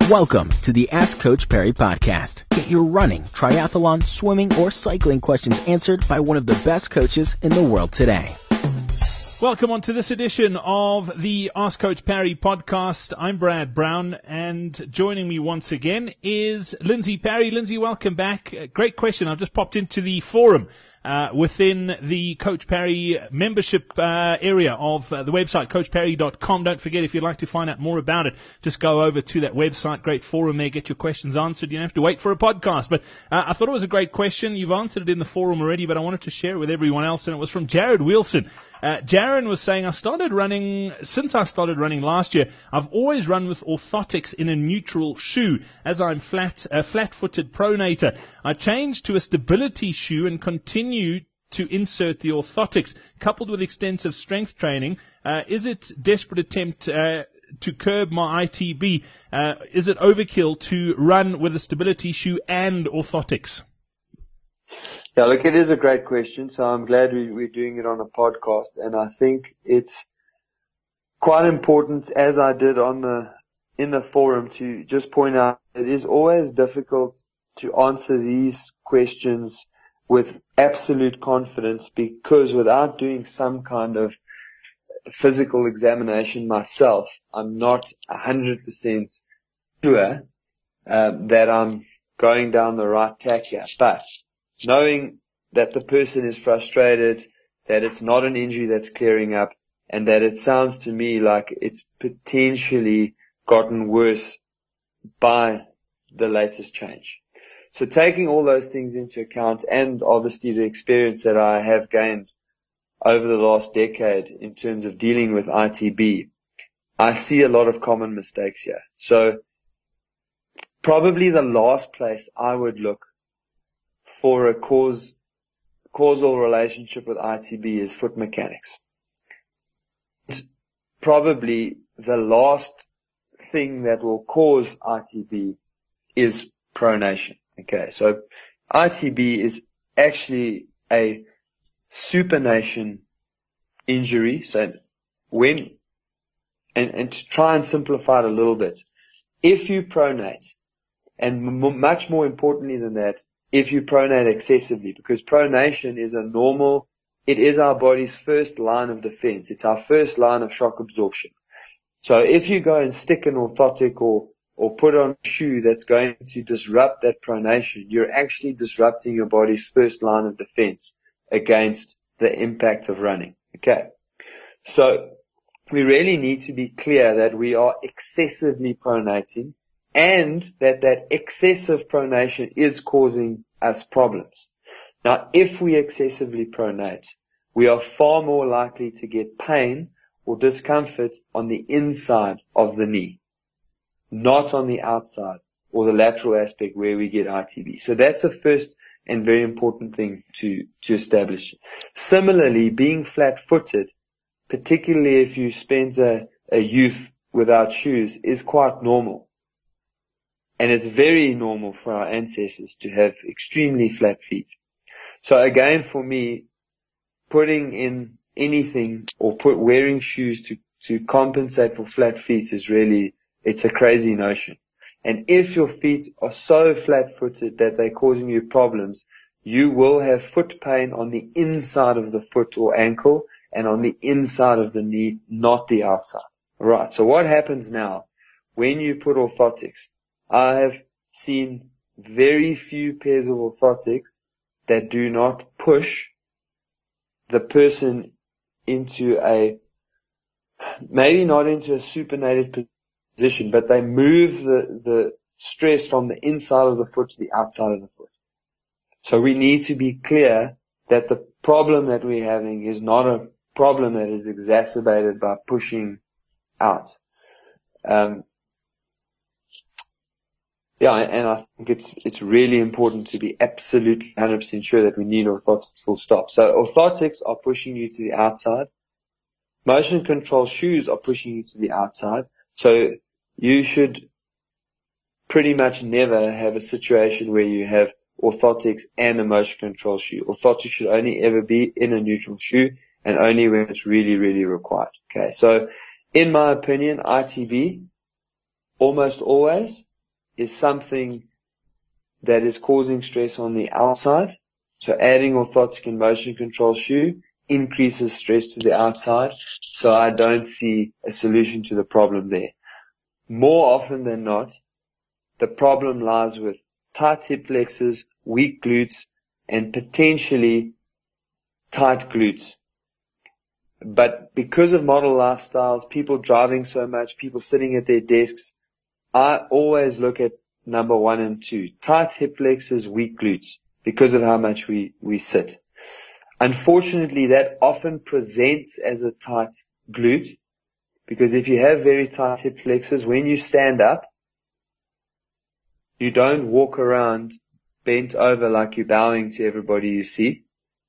Welcome to the Ask Coach Perry podcast. Get your running, triathlon, swimming, or cycling questions answered by one of the best coaches in the world today. Welcome on to this edition of the Ask Coach Perry podcast. I'm Brad Brown, and joining me once again is Lindsay Perry. Lindsay, welcome back. Great question. I've just popped into the forum within the Coach Perry membership area of the website, coachperry.com. Don't forget, if you'd like to find out more about it, just go over to that website. Great forum there. Get your questions answered. You don't have to wait for a podcast. But I thought it was a great question. You've answered it in the forum already, but I wanted to share it with everyone else, and it was from Jared Wilson. Jaron was saying, since I started running last year, I've always run with orthotics in a neutral shoe, as I'm a flat-footed pronator. I changed to a stability shoe and continue to insert the orthotics, coupled with extensive strength training. Is it desperate attempt to curb my ITB? Is it overkill to run with a stability shoe and orthotics? Yeah, look, it is a great question, so I'm glad we're doing it on a podcast, and I think it's quite important, as I did in the forum, to just point out it is always difficult to answer these questions with absolute confidence, because without doing some kind of physical examination myself, I'm not 100% sure that I'm going down the right track here. But knowing that the person is frustrated, that it's not an injury that's clearing up, and that it sounds to me like it's potentially gotten worse by the latest change. So taking all those things into account, and obviously the experience that I have gained over the last decade in terms of dealing with ITB, I see a lot of common mistakes here. So probably the last place I would look for a causal relationship with ITB is foot mechanics. Probably the last thing that will cause ITB is pronation. Okay, so ITB is actually a supination injury. So and to try and simplify it a little bit, if you pronate, and much more importantly than that, if you pronate excessively, because pronation is it is our body's first line of defense. It's our first line of shock absorption. So if you go and stick an orthotic or put on a shoe that's going to disrupt that pronation, you're actually disrupting your body's first line of defense against the impact of running. Okay. So we really need to be clear that we are excessively pronating, and that excessive pronation is causing us problems. Now, if we excessively pronate, we are far more likely to get pain or discomfort on the inside of the knee, not on the outside or the lateral aspect where we get ITB. So that's a first and very important thing to establish. Similarly, being flat-footed, particularly if you spend a youth without shoes, is quite normal. And it's very normal for our ancestors to have extremely flat feet. So again, for me, putting in anything or wearing shoes to compensate for flat feet it's a crazy notion. And if your feet are so flat-footed that they're causing you problems, you will have foot pain on the inside of the foot or ankle and on the inside of the knee, not the outside. Alright, so what happens now when you put orthotics? I have seen very few pairs of orthotics that do not push the person into maybe not into a supinated position, but they move the stress from the inside of the foot to the outside of the foot. So we need to be clear that the problem that we're having is not a problem that is exacerbated by pushing out. And I think it's really important to be absolutely 100% sure that we need orthotics full stop. So orthotics are pushing you to the outside. Motion control shoes are pushing you to the outside. So you should pretty much never have a situation where you have orthotics and a motion control shoe. Orthotics should only ever be in a neutral shoe, and only when it's really, really required. Okay, so in my opinion, ITB almost always is something that is causing stress on the outside. So adding orthotic and motion control shoe increases stress to the outside. So I don't see a solution to the problem there. More often than not, the problem lies with tight hip flexors, weak glutes, and potentially tight glutes. But because of model lifestyles, people driving so much, people sitting at their desks, I always look at number 1 and 2. Tight hip flexors, weak glutes, because of how much we sit. Unfortunately, that often presents as a tight glute, because if you have very tight hip flexors, when you stand up, you don't walk around bent over like you're bowing to everybody you see.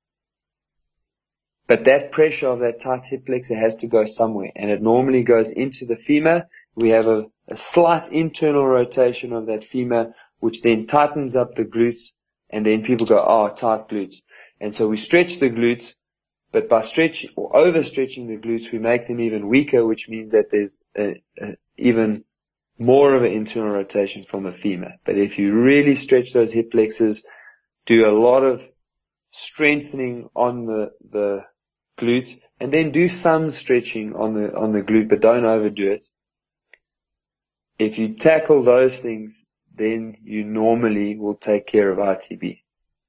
But that pressure of that tight hip flexor has to go somewhere, and it normally goes into the femur. We have a slight internal rotation of that femur, which then tightens up the glutes, and then people go, oh, tight glutes. And so we stretch the glutes, but by stretching or overstretching the glutes, we make them even weaker, which means that there's even more of an internal rotation from a femur. But if you really stretch those hip flexors, do a lot of strengthening on the glute, and then do some stretching on the glute, but don't overdo it. If you tackle those things, then you normally will take care of ITB.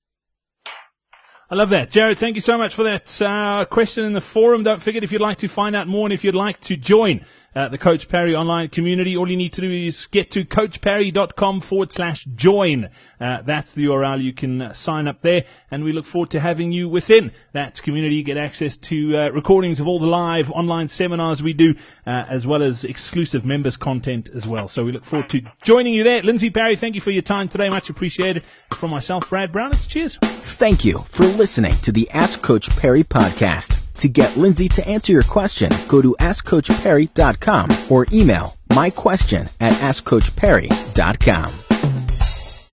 I love that. Jared, thank you so much for that question in the forum. Don't forget, if you'd like to find out more and if you'd like to join the Coach Parry online community, all you need to do is get to coachparry.com/join. That's the URL. You can sign up there, and we look forward to having you within that community. Get access to recordings of all the live online seminars we do, as well as exclusive members content as well. So we look forward to joining you there. Lindsey Parry, thank you for your time today. Much appreciated. From myself, Brad Brown, it's cheers. Thank you for listening to the Ask Coach Parry podcast. To get Lindsey to answer your question, go to AskCoachParry.com or email myquestion@AskCoachParry.com.